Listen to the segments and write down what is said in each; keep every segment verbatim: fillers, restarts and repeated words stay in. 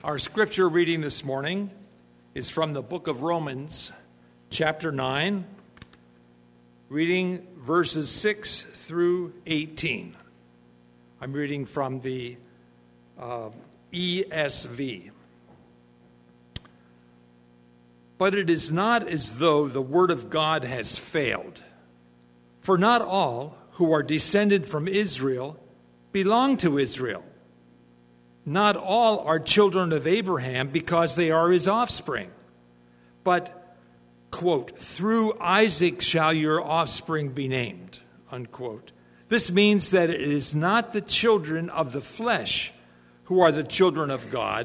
Our scripture reading this morning is from the book of Romans, chapter nine, reading verses six through eighteen. I'm reading from the uh, E S V. But it is not as though the word of God has failed. For not all who are descended from Israel belong to Israel. Not all are children of Abraham because they are his offspring. But, quote, through Isaac shall your offspring be named, unquote. This means that it is not the children of the flesh who are the children of God,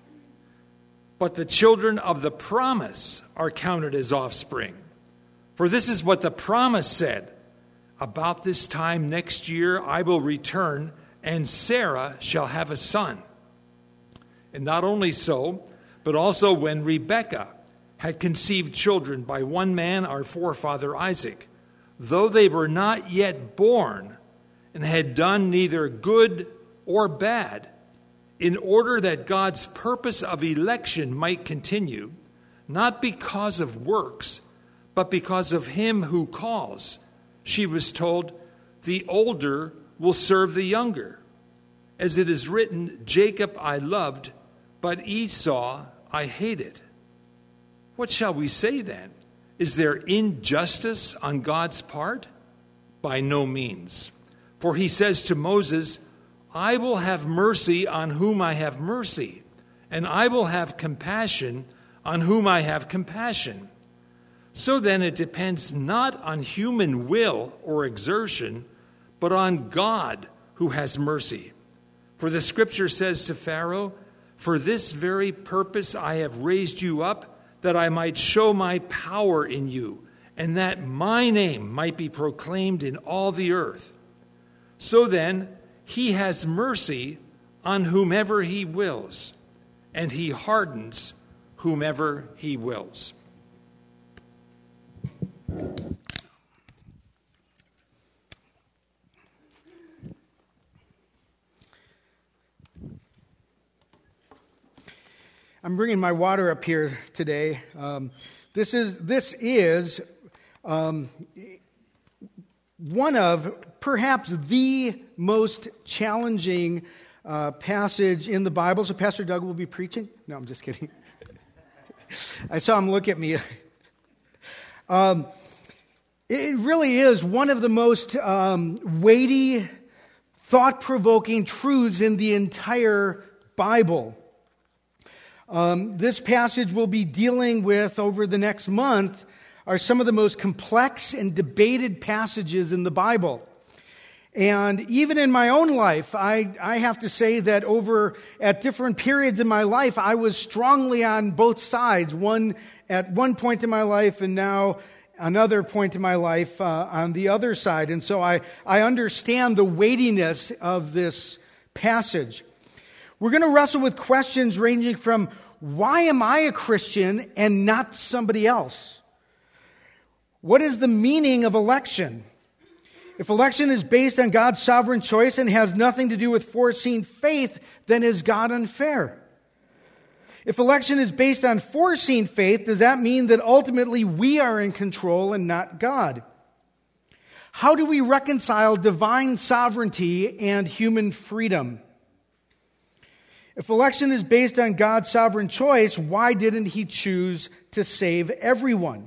but the children of the promise are counted as offspring. For this is what the promise said, about this time next year I will return, and Sarah shall have a son. And not only so, but also when Rebekah had conceived children by one man, our forefather Isaac, though they were not yet born and had done neither good or bad, in order that God's purpose of election might continue, not because of works, but because of him who calls, she was told, the older will serve the younger. As it is written, Jacob I loved, but Esau I hated. What shall we say then? Is there injustice on God's part? By no means. For he says to Moses, I will have mercy on whom I have mercy, and I will have compassion on whom I have compassion. So then it depends not on human will or exertion, but on God who has mercy. For the scripture says to Pharaoh, for this very purpose I have raised you up, that I might show my power in you, and that my name might be proclaimed in all the earth. So then, he has mercy on whomever he wills, and he hardens whomever he wills. I'm bringing my water up here today. Um, this is this is um, one of perhaps the most challenging uh, passage in the Bible. So Pastor Doug will be preaching. No, I'm just kidding. I saw him look at me. um, it really is one of the most um, weighty, thought-provoking truths in the entire Bible. Um, this passage we'll be dealing with over the next month are some of the most complex and debated passages in the Bible. And even in my own life, I, I have to say that over at different periods in my life, I was strongly on both sides. One at one point in my life, and now another point in my life uh, on the other side. And so I, I understand the weightiness of this passage. We're going to wrestle with questions ranging from, why am I a Christian and not somebody else? What is the meaning of election? If election is based on God's sovereign choice and has nothing to do with foreseen faith, then is God unfair? If election is based on foreseen faith, does that mean that ultimately we are in control and not God? How do we reconcile divine sovereignty and human freedom? If election is based on God's sovereign choice, why didn't he choose to save everyone?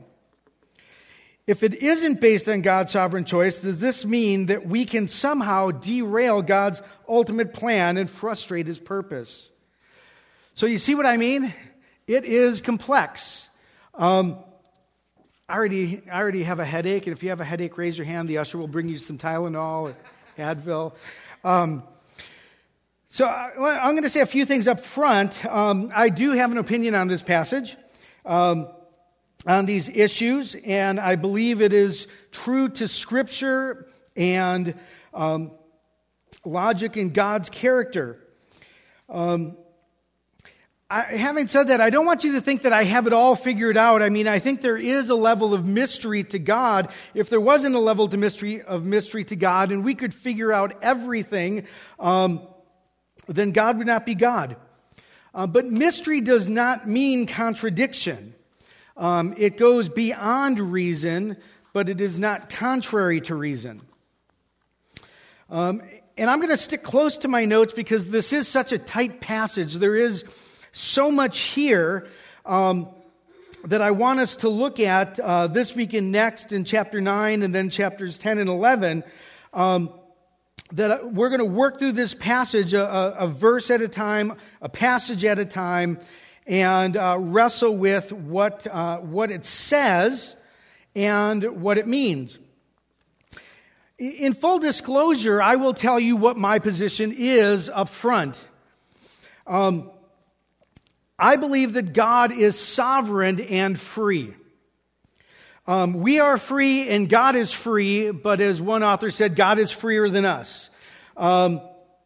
If it isn't based on God's sovereign choice, does this mean that we can somehow derail God's ultimate plan and frustrate his purpose? So you see what I mean? It is complex. Um, I already, I already have a headache, and if you have a headache, raise your hand. The usher will bring you some Tylenol or Advil. Um, so I, I'm going to say a few things up front. Um, I do have an opinion on this passage, um, on these issues, and I believe it is true to Scripture and um, logic in God's character. Um, I, having said that, I don't want you to think that I have it all figured out. I mean, I think there is a level of mystery to God. If there wasn't a level to mystery of mystery to God, and we could figure out everything, um, then God would not be God. Uh, but mystery does not mean contradiction. Um, it goes beyond reason, but it is not contrary to reason. Um, and I'm going to stick close to my notes because this is such a tight passage. There is so much here um, that I want us to look at uh, this week and next in chapter nine and then chapters ten and eleven. Um, that we're going to work through this passage a, a, a verse at a time, a passage at a time, and uh, wrestle with what uh, what it says and what it means. In full disclosure, I will tell you what my position is up front. Um, I believe that God is sovereign and free. Um, we are free and God is free, but as one author said, God is freer than us. Um,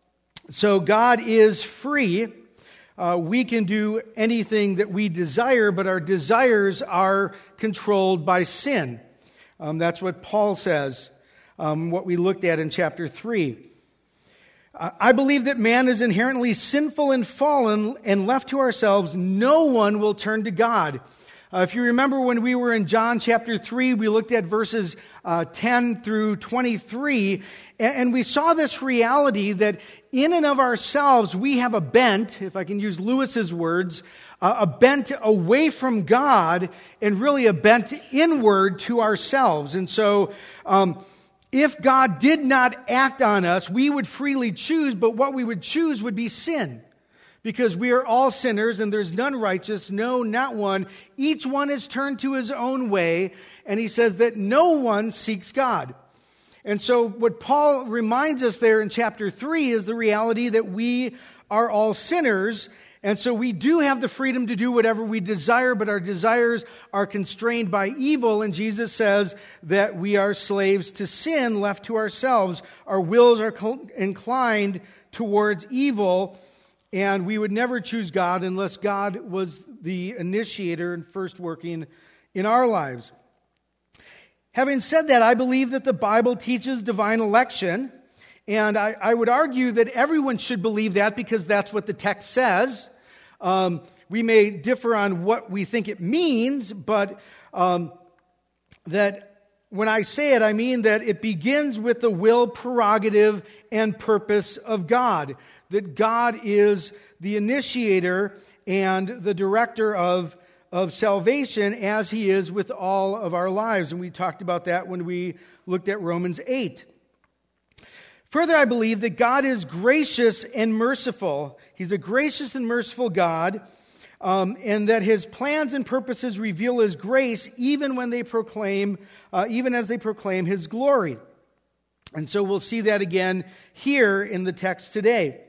so God is free. Uh, we can do anything that we desire, but our desires are controlled by sin. Um, that's what Paul says, um, what we looked at in chapter three. Uh, I believe that man is inherently sinful and fallen, and left to ourselves, no one will turn to God. Uh, if you remember when we were in John chapter three, we looked at verses uh, ten through twenty-three, and, and we saw this reality that in and of ourselves, we have a bent, if I can use Lewis's words, uh, a bent away from God and really a bent inward to ourselves. And so, um, if God did not act on us, we would freely choose, but what we would choose would be sin. Because we are all sinners and there's none righteous, no, not one. Each one is turned to his own way, and he says that no one seeks God. And so what Paul reminds us there in chapter three is the reality that we are all sinners, and so we do have the freedom to do whatever we desire, but our desires are constrained by evil, and Jesus says that we are slaves to sin, left to ourselves. Our wills are inclined towards evil, and we would never choose God unless God was the initiator and first working in our lives. Having said that, I believe that the Bible teaches divine election, and I, I would argue that everyone should believe that because that's what the text says. Um, we may differ on what we think it means, but um, that when I say it, I mean that it begins with the will, prerogative, and purpose of God. That God is the initiator and the director of, of salvation, as he is with all of our lives. And we talked about that when we looked at Romans eight. Further, I believe that God is gracious and merciful. He's a gracious and merciful God, um, and that his plans and purposes reveal his grace even when they proclaim, uh, even as they proclaim his glory. And so we'll see that again here in the text today.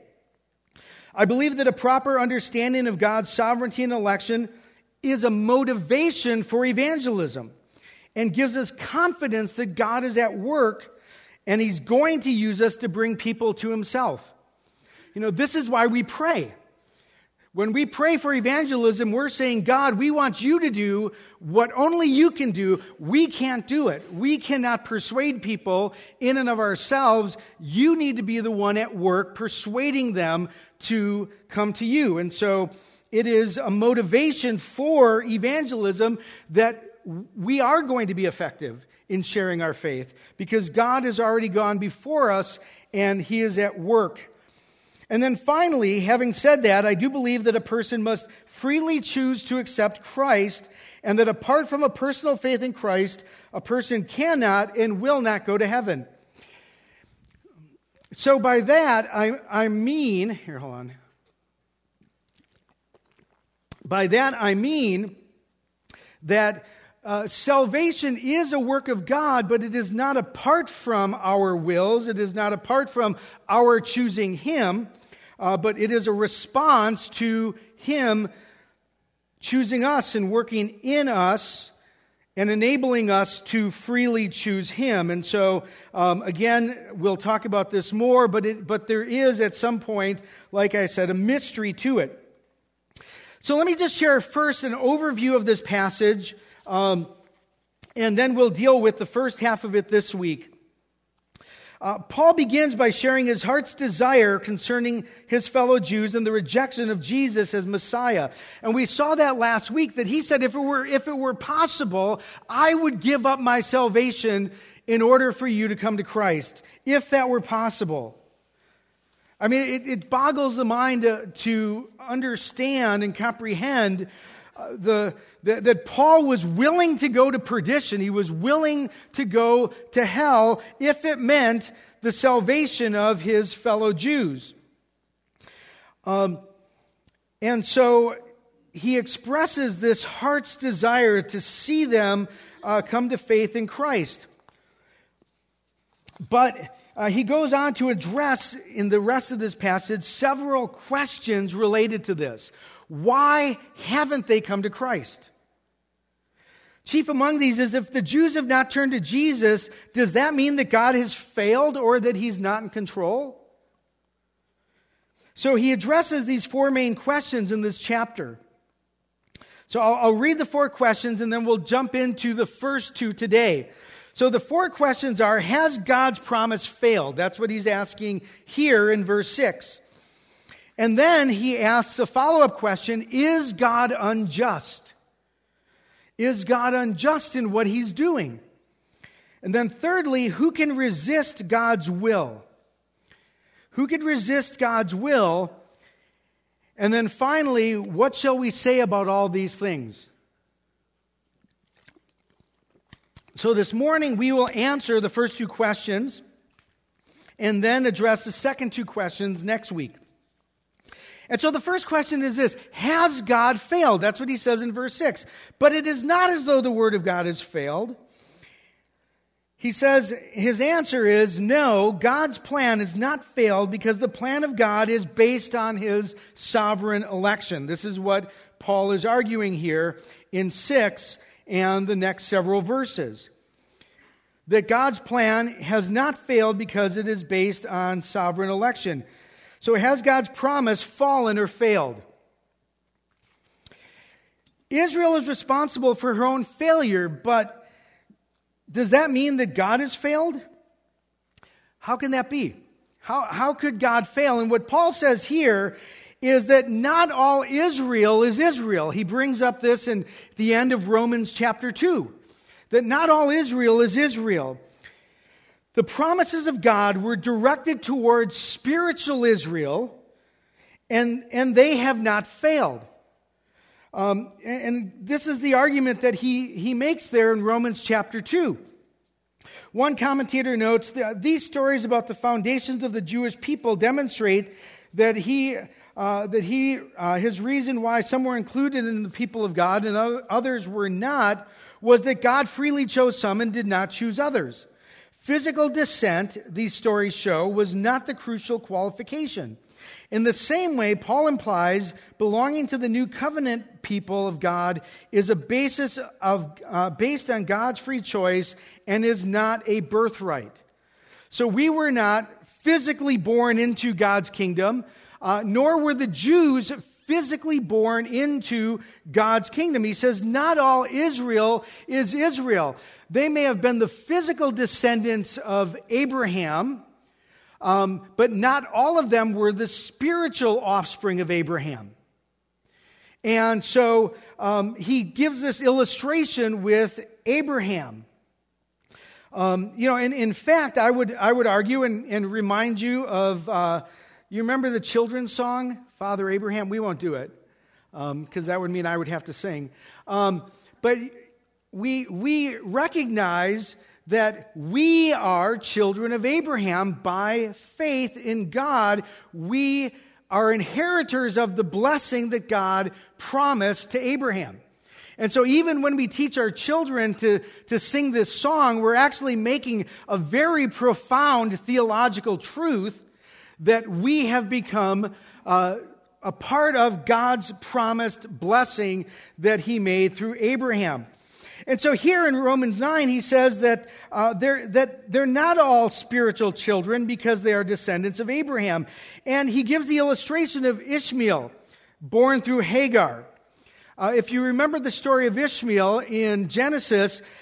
I believe that a proper understanding of God's sovereignty and election is a motivation for evangelism and gives us confidence that God is at work and he's going to use us to bring people to himself. You know, this is why we pray. When we pray for evangelism, we're saying, God, we want you to do what only you can do. We can't do it. We cannot persuade people in and of ourselves. You need to be the one at work persuading them to come to you. And so it is a motivation for evangelism that we are going to be effective in sharing our faith because God has already gone before us and he is at work. And then finally, having said that, I do believe that a person must freely choose to accept Christ, and that apart from a personal faith in Christ, a person cannot and will not go to heaven. So by that, I, I mean, here, hold on. By that, I mean that uh, salvation is a work of God, but it is not apart from our wills. It is not apart from our choosing him. Uh, but it is a response to him choosing us and working in us and enabling us to freely choose him. And so, um, again, we'll talk about this more, but it, but there is at some point, like I said, a mystery to it. So let me just share first an overview of this passage, um, and then we'll deal with the first half of it this week. Uh, Paul begins by sharing his heart's desire concerning his fellow Jews and the rejection of Jesus as Messiah. And we saw that last week, that he said, if it were, if it were possible, I would give up my salvation in order for you to come to Christ, if that were possible. I mean, it, it boggles the mind to, to understand and comprehend uh, the, the that Paul was willing to go to perdition. He was willing to go to hell if it meant the salvation of his fellow Jews. Um, and so he expresses this heart's desire to see them uh, come to faith in Christ. But uh, he goes on to address in the rest of this passage several questions related to this. Why haven't they come to Christ? Chief among these is, if the Jews have not turned to Jesus, does that mean that God has failed or that he's not in control? So he addresses these four main questions in this chapter. So I'll, I'll read the four questions and then we'll jump into the first two today. So the four questions are, has God's promise failed? That's what he's asking here in verse six. And then he asks a follow-up question, is God unjust? Is God unjust in what he's doing? And then thirdly, who can resist God's will? Who can resist God's will? And then finally, what shall we say about all these things? So this morning we will answer the first two questions and then address the second two questions next week. And so the first question is this: has God failed? That's what he says in verse six. But it is not as though the word of God has failed. He says his answer is no, God's plan has not failed because the plan of God is based on his sovereign election. This is what Paul is arguing here in six and the next several verses. That God's plan has not failed because it is based on sovereign election. So has God's promise fallen or failed? Israel is responsible for her own failure, but does that mean that God has failed? How can that be? How, how could God fail? And what Paul says here is that not all Israel is Israel. He brings up this in the end of Romans chapter two. That not all Israel is Israel. The promises of God were directed towards spiritual Israel, and, and they have not failed. Um, and, and this is the argument that he, he makes there in Romans chapter two. One commentator notes that these stories about the foundations of the Jewish people demonstrate that he, uh, that he, uh, his reason why some were included in the people of God and others were not was that God freely chose some and did not choose others. Physical descent, these stories show, was not the crucial qualification. In the same way, Paul implies belonging to the new covenant people of God is a basis of uh, based on God's free choice and is not a birthright. So we were not physically born into God's kingdom, uh, nor were the Jews physically born into God's kingdom. He says not all Israel is Israel. They may have been the physical descendants of Abraham, um, but not all of them were the spiritual offspring of Abraham. And so um, he gives this illustration with Abraham. Um, you know, and in fact, I would I would argue and, and remind you of, uh, you remember the children's song, Father Abraham? We won't do it, because um, that would mean I would have to sing. Um, but we we recognize that we are children of Abraham by faith in God. We are inheritors of the blessing that God promised to Abraham. And so even when we teach our children to, to sing this song, we're actually making a very profound theological truth that we have become uh, a part of God's promised blessing that he made through Abraham. And so here in Romans nine, he says that uh, they're that they're not all spiritual children because they are descendants of Abraham. And he gives the illustration of Ishmael, born through Hagar. Uh, if you remember the story of Ishmael in Genesis,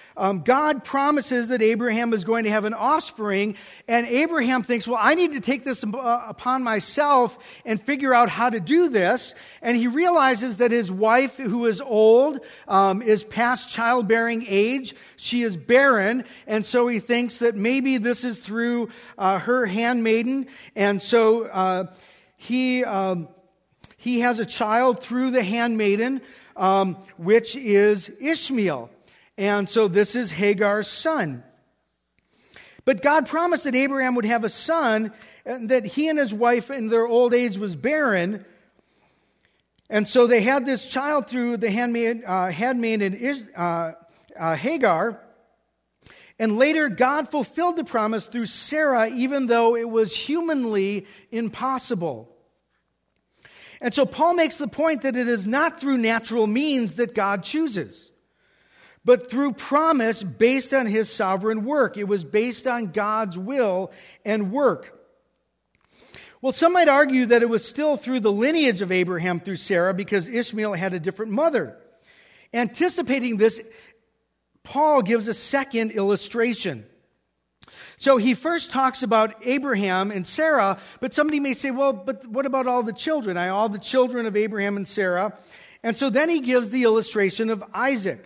Um, God promises that Abraham is going to have an offspring, and Abraham thinks, well, I need to take this uh, upon myself and figure out how to do this. And he realizes that his wife, who is old, um, is past childbearing age. She is barren, and so he thinks that maybe this is through uh, her handmaiden. And so uh, he um, he has a child through the handmaiden, um, which is Ishmael. And so this is Hagar's son. But God promised that Abraham would have a son, and that he and his wife in their old age was barren. And so they had this child through the handmaid, uh, handmaiden uh, uh, Hagar. And later God fulfilled the promise through Sarah, even though it was humanly impossible. And so Paul makes the point that it is not through natural means that God chooses, but through promise based on his sovereign work. It was based on God's will and work. Well, some might argue that it was still through the lineage of Abraham through Sarah because Ishmael had a different mother. Anticipating this, Paul gives a second illustration. So he first talks about Abraham and Sarah, but somebody may say, well, but what about all the children? I all the children of Abraham and Sarah. And so then he gives the illustration of Isaac.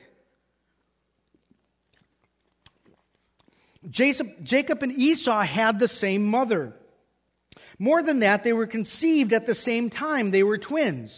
Jacob and Esau had the same mother. More than that, they were conceived at the same time. They were twins.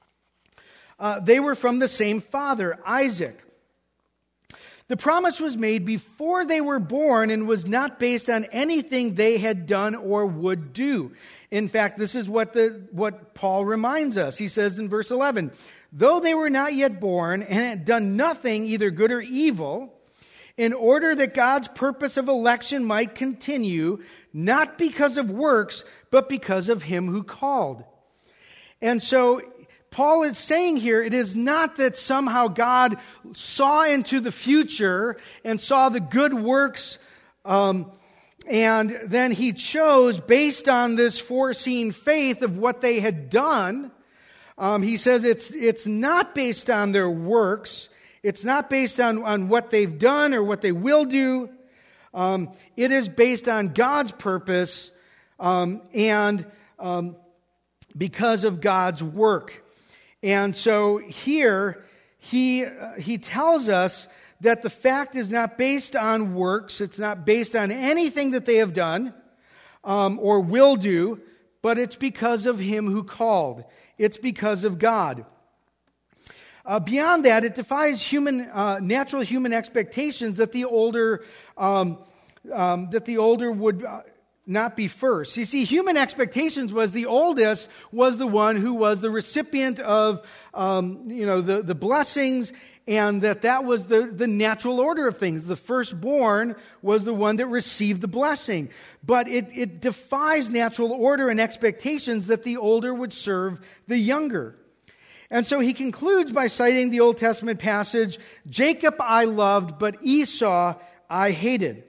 Uh, they were from the same father, Isaac. The promise was made before they were born and was not based on anything they had done or would do. In fact, this is what the what Paul reminds us. He says in verse eleven, though they were not yet born and had done nothing, either good or evil, in order that God's purpose of election might continue, not because of works, but because of him who called. And so Paul is saying here, it is not that somehow God saw into the future and saw the good works, um, and then he chose, based on this foreseen faith of what they had done, um, he says it's it's not based on their works. It's not based on, on what they've done or what they will do. Um, it is based on God's purpose um, and um, because of God's work. And so here he uh, he tells us that the fact is not based on works. It's not based on anything that they have done um, or will do, but it's because of him who called. It's because of God. Uh, beyond that, it defies human, uh, natural human expectations that the older, um, um, that the older would uh, not be first. You see, human expectations was the oldest was the one who was the recipient of, um, you know, the, the blessings, and that that was the, the natural order of things. The firstborn was the one that received the blessing. But it, it defies natural order and expectations that the older would serve the younger. And so he concludes by citing the Old Testament passage, Jacob I loved, but Esau I hated.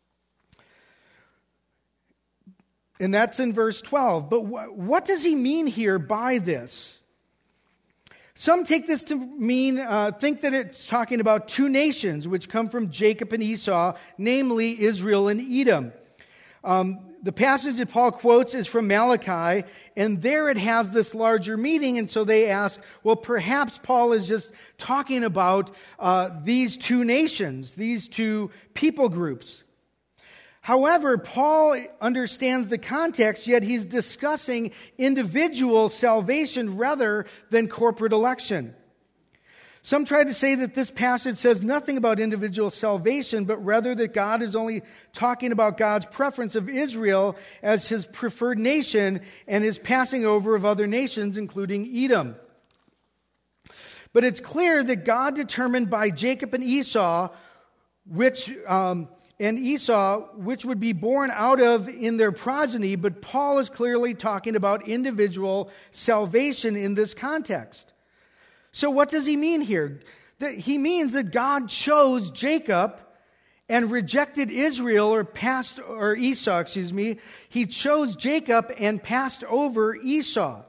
And that's in verse twelve. But wh- what does he mean here by this? Some take this to mean, uh, think that it's talking about two nations which come from Jacob and Esau, namely Israel and Edom. Um, the passage that Paul quotes is from Malachi, and there it has this larger meaning, and so they ask, well, perhaps Paul is just talking about uh, these two nations, these two people groups. However, Paul understands the context, yet he's discussing individual salvation rather than corporate election. Some try to say that this passage says nothing about individual salvation, but rather that God is only talking about God's preference of Israel as his preferred nation and his passing over of other nations, including Edom. But it's clear that God determined by Jacob and Esau, which um, and Esau, which would be born out of in their progeny, but Paul is clearly talking about individual salvation in this context. So what does he mean here? That he means that God chose Jacob and rejected Israel or passed, or Esau, excuse me. He chose Jacob and passed over Esau.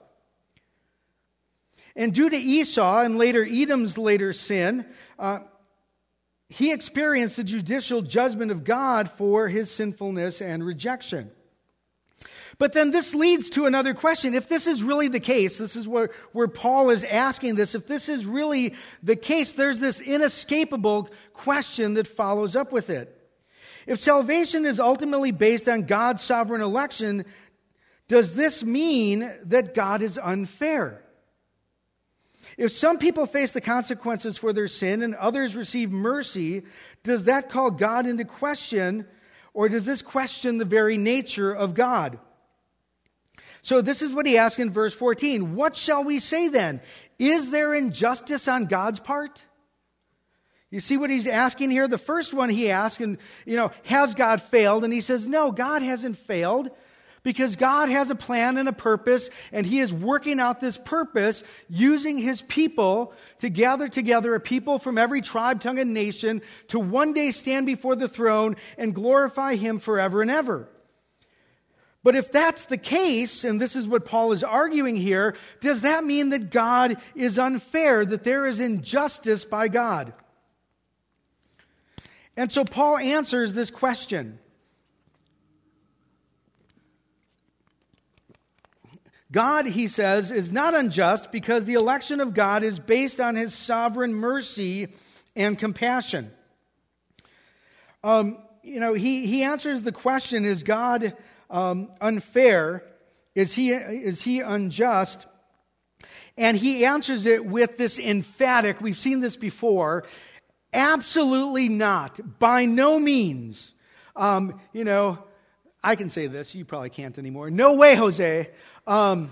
And due to Esau and later Edom's later sin, uh, he experienced the judicial judgment of God for his sinfulness and rejection. But then this leads to another question. If this is really the case, this is where, where Paul is asking this, if this is really the case, there's this inescapable question that follows up with it. If salvation is ultimately based on God's sovereign election, does this mean that God is unfair? If some people face the consequences for their sin and others receive mercy, does that call God into question, or does this question the very nature of God? So this is what he asks in verse fourteen. What shall we say then? Is there injustice on God's part? You see what he's asking here? The first one he asks, and you know, has God failed? And he says, no, God hasn't failed, because God has a plan and a purpose, and he is working out this purpose using his people to gather together a people from every tribe, tongue, and nation to one day stand before the throne and glorify him forever and ever. But if that's the case, and this is what Paul is arguing here, does that mean that God is unfair, that there is injustice by God? And so Paul answers this question. God, he says, is not unjust because the election of God is based on his sovereign mercy and compassion. Um, you know, he, he answers the question, is God um, unfair? Is he, is he unjust? And he answers it with this emphatic, we've seen this before, absolutely not, by no means. Um, you know, I can say this, you probably can't anymore. No way, Jose. Um,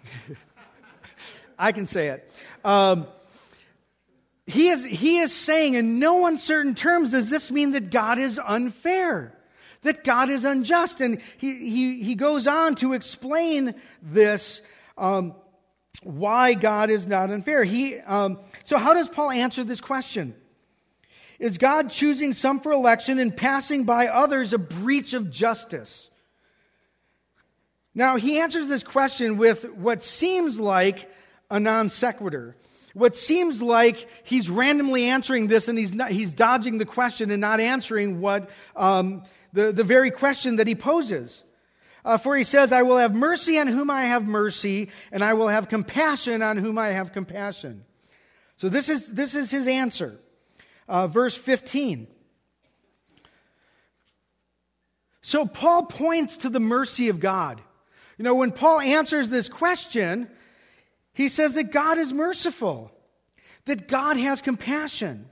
I can say it. Um, he is he is saying in no uncertain terms, does this mean that God is unfair? That God is unjust? And he, he, he goes on to explain this, um, why God is not unfair. He um, so how does Paul answer this question? Is God choosing some for election and passing by others a breach of justice? Now, he answers this question with what seems like a non sequitur. What seems like he's randomly answering this and he's not, he's dodging the question and not answering what um, the, the very question that he poses. Uh, for he says, I will have mercy on whom I have mercy, and I will have compassion on whom I have compassion. So this is, this is his answer. Uh, verse fifteen. So Paul points to the mercy of God. You know, when Paul answers this question, he says that God is merciful, that God has compassion.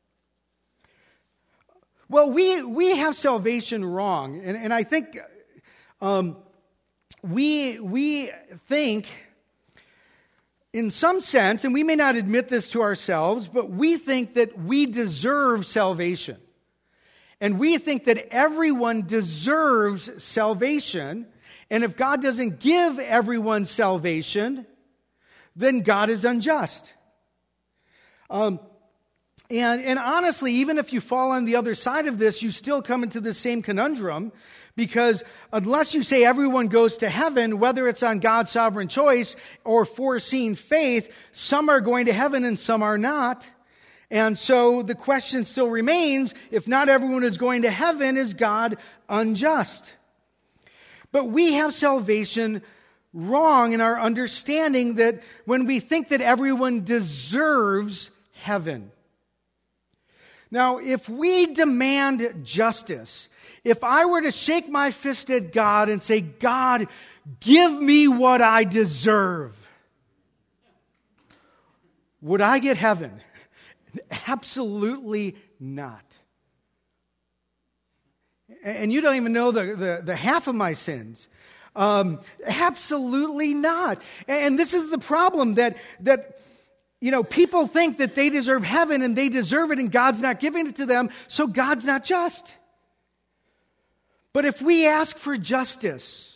Well, we we have salvation wrong, and, and I think um, we we think, in some sense, and we may not admit this to ourselves, but we think that we deserve salvation. And we think that everyone deserves salvation. And if God doesn't give everyone salvation, then God is unjust. Um, and, and honestly, even if you fall on the other side of this, you still come into the same conundrum, because unless you say everyone goes to heaven, whether it's on God's sovereign choice or foreseen faith, some are going to heaven and some are not. And so the question still remains, if not everyone is going to heaven, is God unjust? But we have salvation wrong in our understanding that when we think that everyone deserves heaven. Now, if we demand justice, if I were to shake my fist at God and say, God, give me what I deserve, would I get heaven? Absolutely not. And you don't even know the, the, the half of my sins. Um, absolutely not. And this is the problem, that, that, you know, people think that they deserve heaven and they deserve it and God's not giving it to them, so God's not just. But if we ask for justice,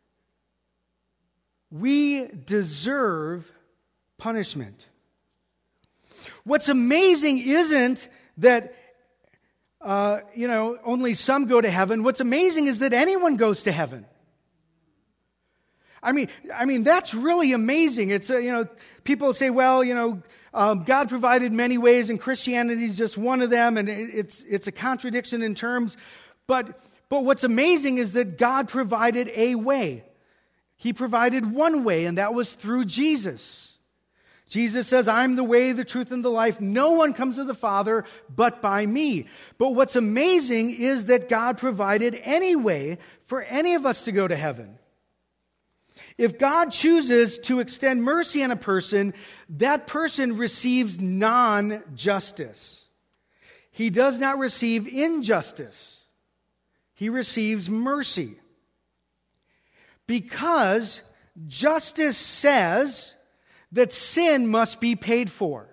we deserve punishment. What's amazing isn't that Uh, you know, only some go to heaven. What's amazing is that anyone goes to heaven. I mean, I mean that's really amazing. It's uh, you know, people say, well, you know, um, God provided many ways, and Christianity is just one of them, and it, it's it's a contradiction in terms. But but what's amazing is that God provided a way. He provided one way, and that was through Jesus. Jesus says, I'm the way, the truth, and the life. No one comes to the Father but by me. But what's amazing is that God provided any way for any of us to go to heaven. If God chooses to extend mercy on a person, that person receives non-justice. He does not receive injustice. He receives mercy. Because justice says that sin must be paid for.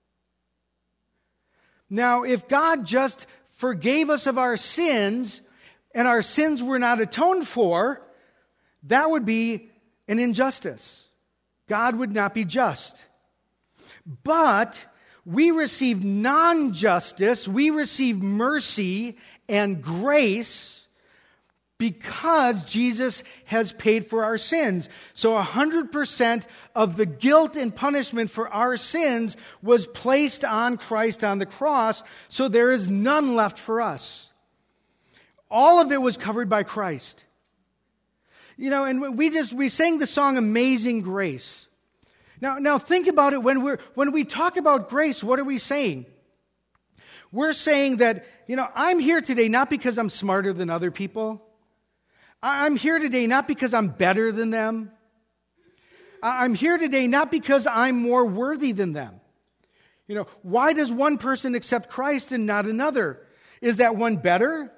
Now, if God just forgave us of our sins and our sins were not atoned for, that would be an injustice. God would not be just. But we receive non-justice, we receive mercy and grace because Jesus has paid for our sins. So one hundred percent of the guilt and punishment for our sins was placed on Christ on the cross, so there is none left for us. All of it was covered by Christ. You know, and we just, we sang the song Amazing Grace. Now, now think about it. When we're, when we talk about grace, what are we saying? We're saying that, you know, I'm here today not because I'm smarter than other people. I'm here today not because I'm better than them. I'm here today not because I'm more worthy than them. You know, why does one person accept Christ and not another? Is that one better?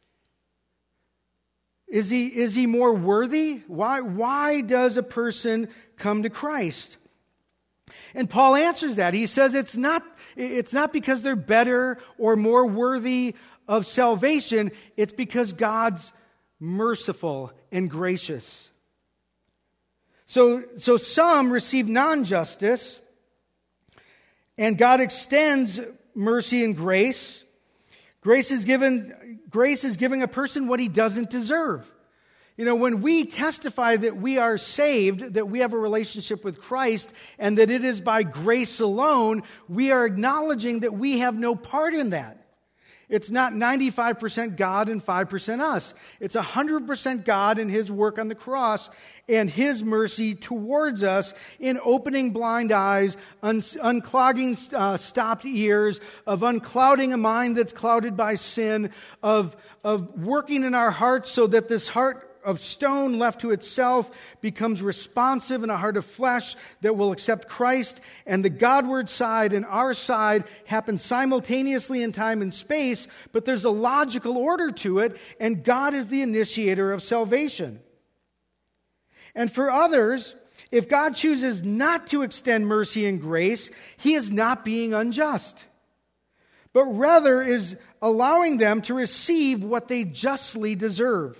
Is he, is he more worthy? Why, why does a person come to Christ? And Paul answers that. He says it's not, it's not because they're better or more worthy of salvation. It's because God's merciful and gracious. So, so some receive non-justice, and God extends mercy and grace. Grace is given, grace is giving a person what he doesn't deserve. You know, when we testify that we are saved, that we have a relationship with Christ, and that it is by grace alone, we are acknowledging that we have no part in that. It's not ninety-five percent God and five percent us. It's one hundred percent God and His work on the cross and His mercy towards us in opening blind eyes, un- unclogging uh, stopped ears, of unclouding a mind that's clouded by sin, of, of working in our hearts so that this heart of stone left to itself becomes responsive in a heart of flesh that will accept Christ, and the Godward side and our side happen simultaneously in time and space, but there's a logical order to it, and God is the initiator of salvation. And for others, if God chooses not to extend mercy and grace, He is not being unjust, but rather is allowing them to receive what they justly deserve.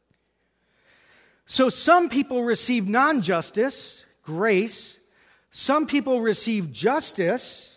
So some people receive non-justice, grace. Some people receive justice,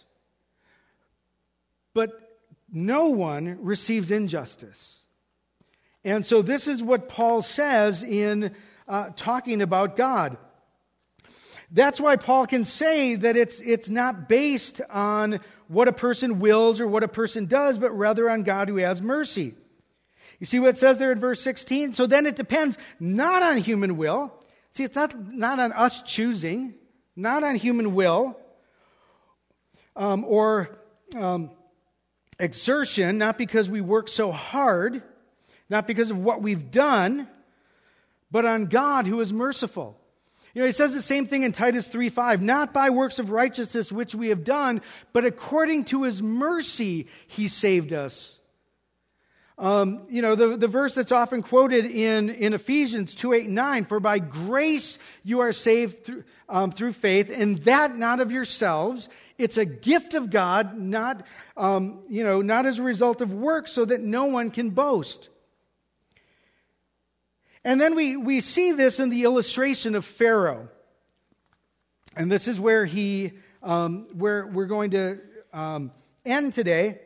but no one receives injustice. And so this is what Paul says in uh, talking about God. That's why Paul can say that it's, it's not based on what a person wills or what a person does, but rather on God who has mercy. You see what it says there in verse sixteen? So then it depends not on human will. See, it's not, not on us choosing, not on human will um, or um, exertion, not because we work so hard, not because of what we've done, but on God who is merciful. You know, he says the same thing in Titus three five, not by works of righteousness which we have done, but according to His mercy He saved us. Um, you know, the, the verse that's often quoted in, in Ephesians two, eight, and nine, for by grace you are saved through, um, through faith, and that not of yourselves. It's a gift of God, not, um, you know, not as a result of works, so that no one can boast. And then we, we see this in the illustration of Pharaoh. And this is where he, um, where we're going to um, end today.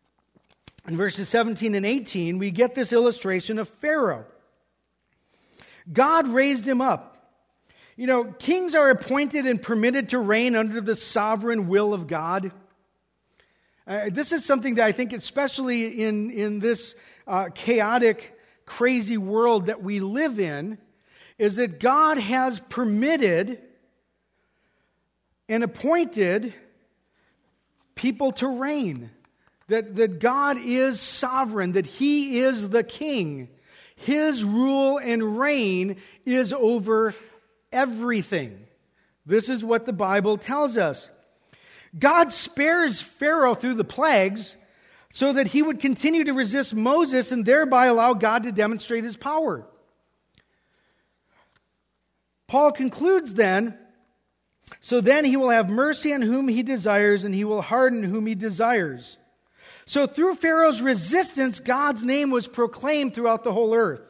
In verses seventeen and eighteen, we get this illustration of Pharaoh. God raised him up. You know, kings are appointed and permitted to reign under the sovereign will of God. Uh, this is something that I think, especially in, in this uh, chaotic, crazy world that we live in, is that God has permitted and appointed people to reign. That, that God is sovereign, that He is the king. His rule and reign is over everything. This is what the Bible tells us. God spares Pharaoh through the plagues so that he would continue to resist Moses and thereby allow God to demonstrate His power. Paul concludes then, so then He will have mercy on whom He desires, and He will harden whom He desires. So through Pharaoh's resistance, God's name was proclaimed throughout the whole earth.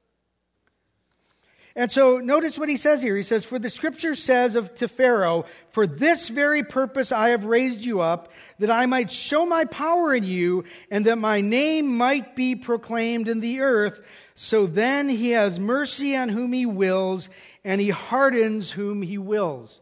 And so notice what he says here. He says, for the scripture says of to Pharaoh, for this very purpose I have raised you up, that I might show my power in you, and that my name might be proclaimed in the earth. So then He has mercy on whom He wills, and He hardens whom He wills.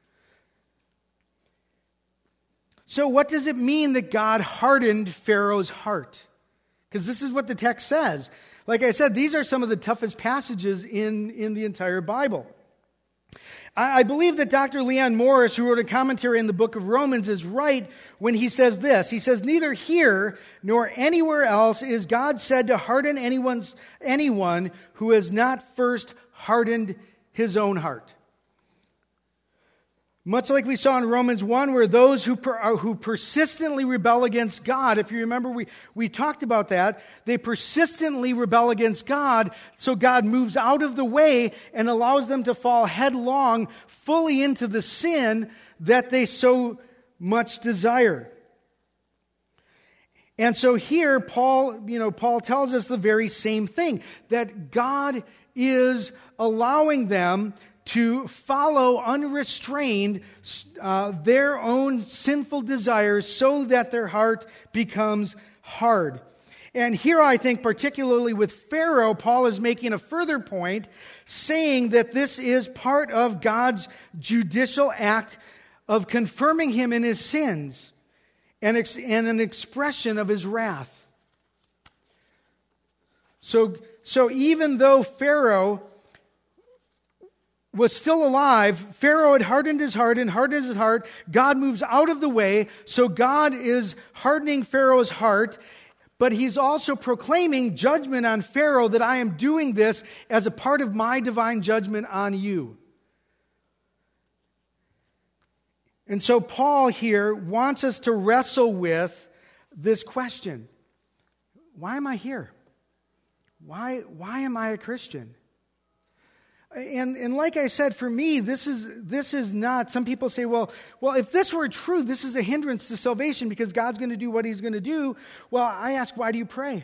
So what does it mean that God hardened Pharaoh's heart? Because this is what the text says. Like I said, these are some of the toughest passages in, in the entire Bible. I, I believe that Doctor Leon Morris, who wrote a commentary in the book of Romans, is right when he says this. He says, neither here nor anywhere else is God said to harden anyone's, anyone who has not first hardened his own heart. Much like we saw in Romans one, where those who per, who persistently rebel against God, if you remember, we, we talked about that, they persistently rebel against God, so God moves out of the way and allows them to fall headlong fully into the sin that they so much desire. And so here, Paul, you know, Paul tells us the very same thing, that God is allowing them to follow unrestrained uh, their own sinful desires so that their heart becomes hard. And here I think particularly with Pharaoh, Paul is making a further point, saying that this is part of God's judicial act of confirming him in his sins and, ex- and an expression of his wrath. So, so even though Pharaoh was still alive, Pharaoh had hardened his heart and hardened his heart. God moves out of the way, so God is hardening Pharaoh's heart, but He's also proclaiming judgment on Pharaoh, that I am doing this as a part of my divine judgment on you. And so Paul here wants us to wrestle with this question. Why am I here? Why, why am I a Christian? And and like I said, for me, this is this is not, some people say, well, well, if this were true, this is a hindrance to salvation because God's going to do what He's going to do. Well, I ask, why do you pray?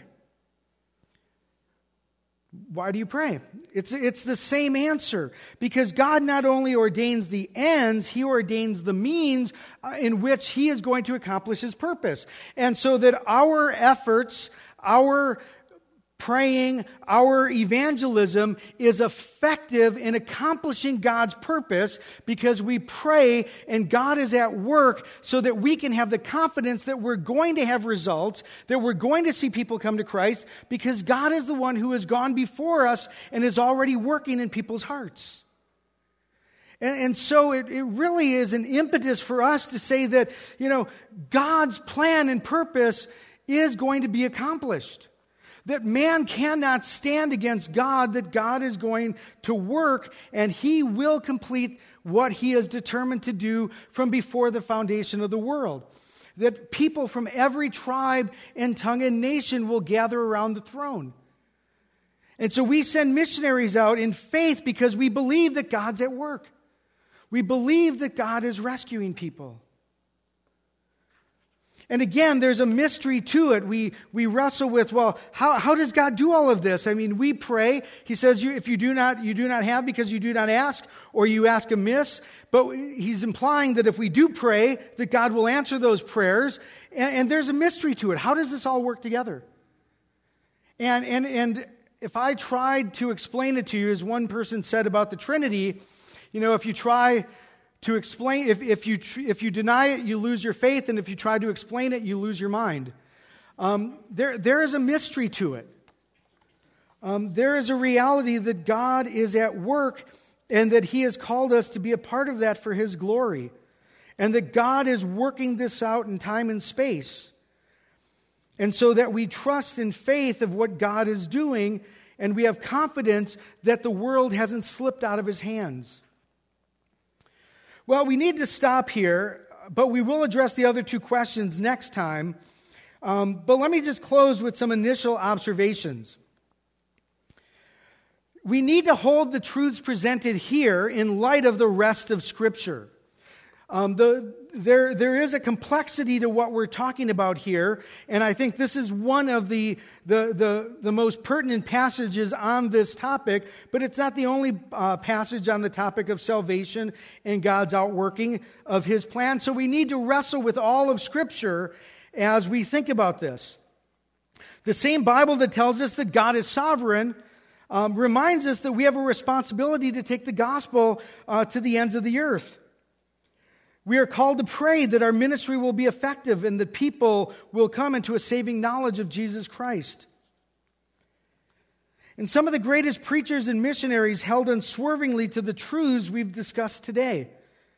Why do you pray? It's, it's the same answer. Because God not only ordains the ends, He ordains the means in which He is going to accomplish His purpose. And so that our efforts, our praying, our evangelism is effective in accomplishing God's purpose because we pray and God is at work so that we can have the confidence that we're going to have results, that we're going to see people come to Christ because God is the one who has gone before us and is already working in people's hearts. And, and so it, it really is an impetus for us to say that, you know, God's plan and purpose is going to be accomplished. That man cannot stand against God, that God is going to work and He will complete what He has determined to do from before the foundation of the world. That people from every tribe and tongue and nation will gather around the throne. And so we send missionaries out in faith because we believe that God's at work. We believe that God is rescuing people. And again, there's a mystery to it. We we wrestle with, well, how, how does God do all of this? I mean, we pray. He says, you, if you do not you do not have because you do not ask, or you ask amiss. But He's implying that if we do pray, that God will answer those prayers. And, and there's a mystery to it. How does this all work together? And and and if I tried to explain it to you, as one person said about the Trinity, you know, if you try to explain, if, if you tr- if you deny it, you lose your faith, and if you try to explain it, you lose your mind. Um, there there is a mystery to it. Um, there is a reality that God is at work, and that He has called us to be a part of that for His glory, and that God is working this out in time and space. And so that we trust in faith of what God is doing, and we have confidence that the world hasn't slipped out of His hands. Well, we need to stop here, but we will address the other two questions next time. Um, but let me just close with some initial observations. We need to hold the truths presented here in light of the rest of Scripture. Um, the, there, there is a complexity to what we're talking about here, and I think this is one of the, the, the, the most pertinent passages on this topic, but it's not the only uh, passage on the topic of salvation and God's outworking of His plan. So we need to wrestle with all of Scripture as we think about this. The same Bible that tells us that God is sovereign um, reminds us that we have a responsibility to take the gospel uh, to the ends of the earth. We are called to pray that our ministry will be effective and that people will come into a saving knowledge of Jesus Christ. And some of the greatest preachers and missionaries held unswervingly to the truths we've discussed today.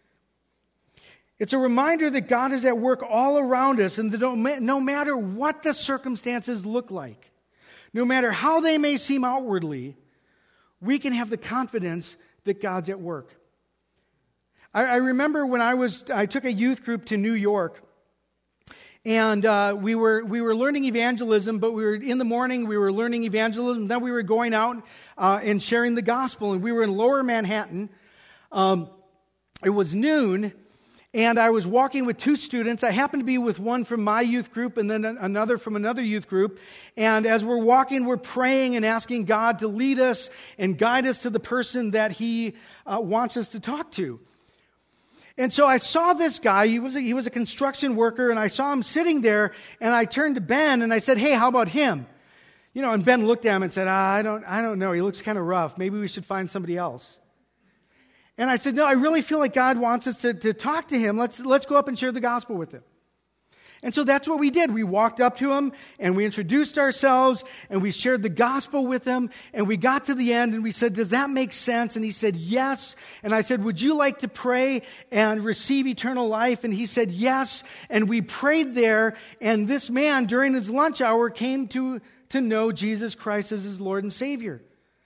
It's a reminder that God is at work all around us, and that no matter what the circumstances look like, no matter how they may seem outwardly, we can have the confidence that God's at work. I, I remember when I was, I took a youth group to New York, and uh, we were we were learning evangelism. But we were in the morning, we were learning evangelism. Then we were going out uh, and sharing the gospel. And we were in Lower Manhattan. Um, it was noon. And I was walking with two students. I happened to be with one from my youth group and then another from another youth group. And as we're walking, we're praying and asking God to lead us and guide us to the person that He uh, wants us to talk to. And so I saw this guy. He was a, he was a construction worker, and I saw him sitting there. And I turned to Ben and I said, "Hey, how about him?" You know, and Ben looked at him and said, ah, "I don't, I don't know. He looks kind of rough. Maybe we should find somebody else." And I said, "No, I really feel like God wants us to, to talk to him. Let's, let's go up and share the gospel with him." And so that's what we did. We walked up to him, and we introduced ourselves, and we shared the gospel with him, and we got to the end, and we said, "Does that make sense?" And he said, "Yes." And I said, "Would you like to pray and receive eternal life?" And he said, "Yes." And we prayed there, and this man, during his lunch hour, came to, to know Jesus Christ as his Lord and Savior.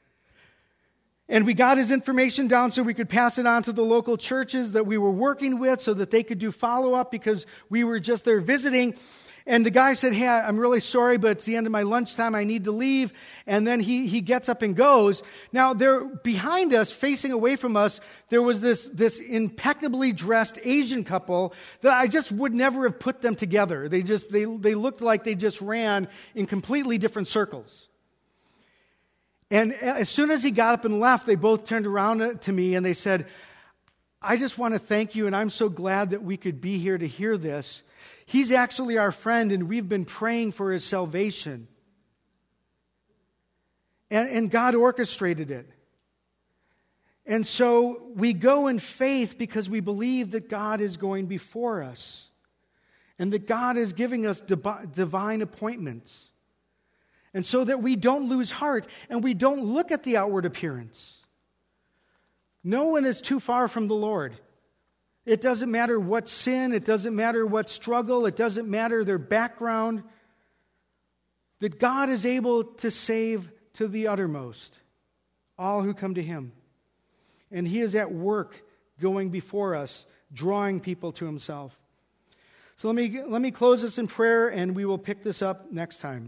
And we got his information down so we could pass it on to the local churches that we were working with so that they could do follow-up, because we were just there visiting. And the guy said, "Hey, I'm really sorry, but it's the end of my lunchtime. I need to leave." And then he, he gets up and goes. Now, there behind us, facing away from us, there was this, this impeccably dressed Asian couple that I just would never have put them together. They just they they looked like they just ran in completely different circles. And as soon as he got up and left, they both turned around to me and they said, "I just want to thank you, and I'm so glad that we could be here to hear this. He's actually our friend, and we've been praying for his salvation." And, and God orchestrated it. And so we go in faith because we believe that God is going before us and that God is giving us divine appointments. And so that we don't lose heart and we don't look at the outward appearance. No one is too far from the Lord. It doesn't matter what sin, it doesn't matter what struggle, it doesn't matter their background. That God is able to save to the uttermost all who come to Him. And He is at work going before us, drawing people to Himself. So let me, let me close this in prayer, and we will pick this up next time.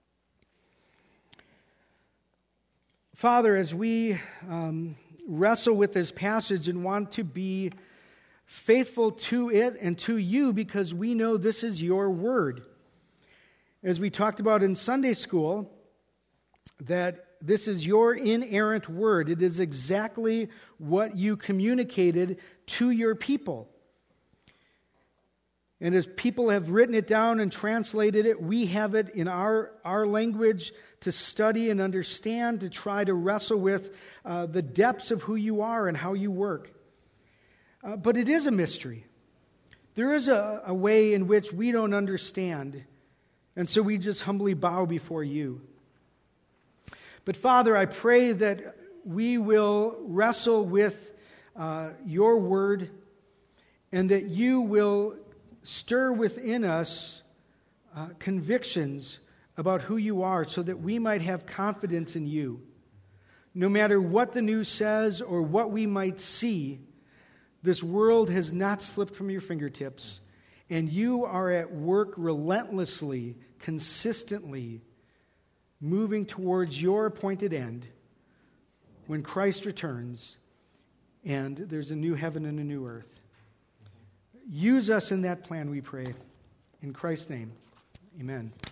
Father, as we um, wrestle with this passage and want to be faithful to it and to you because we know this is your word. As we talked about in Sunday school, that this is your inerrant word. It is exactly what you communicated to your people. And as people have written it down and translated it, we have it in our, our language to study and understand, to try to wrestle with uh, the depths of who you are and how you work. Uh, but it is a mystery. There is a, a way in which we don't understand, and so we just humbly bow before you. But Father, I pray that we will wrestle with uh, your word, and that you will stir within us uh, convictions about who you are, so that we might have confidence in you. No matter what the news says or what we might see, this world has not slipped from your fingertips, and you are at work relentlessly, consistently, moving towards your appointed end when Christ returns and there's a new heaven and a new earth. Use us in that plan, we pray. In Christ's name, amen.